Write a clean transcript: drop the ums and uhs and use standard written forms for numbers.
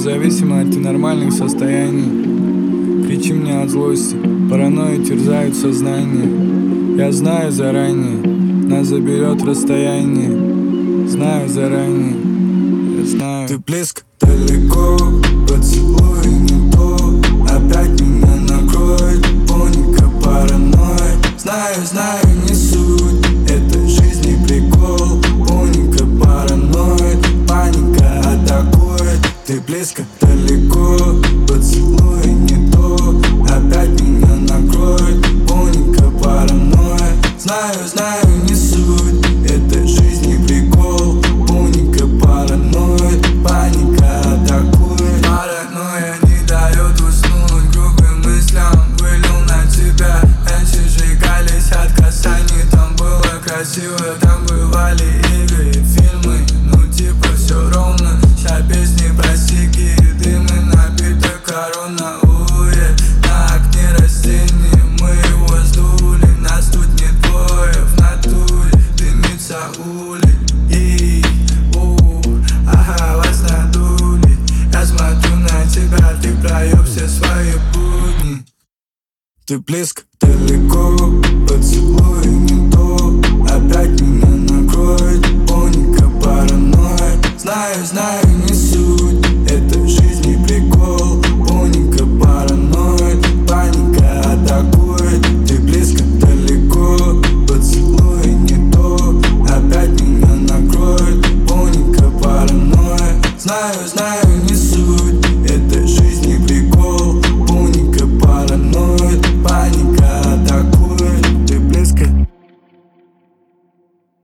зависимы от ненормальных состояний. Кричи мне от злости, паранойи терзают сознание. Я знаю заранее, нас заберет расстояние. Знаю заранее, я знаю. Ты близко, далеко, поцелуй не то. Опять меня накроет паника, паранойя. Знаю, не суть, это жизни прикол. Паника, паранойя, паника атакует. Ты близко, далеко, поцелуй не то. Опять меня накроет паника, паранойя. Знаю, не суть, это жизни прикол. Паника, паранойя, паника атакует. Паранойя не дает уснуть грубым мыслям. Вылил на тебя, раньше сжигались от касаний. Там было красиво, там бывали игры и фильмы. Ну типа все ровно, ща песни про сиги и дымы. Напиток корона, на окне растения. Мы его сдули, нас тут не двое в натуре. Дымится улей, ага, вас надули. Я смотрю на тебя, ты провел все свои будни. Ты близко, далеко, поцелуй не то. Опять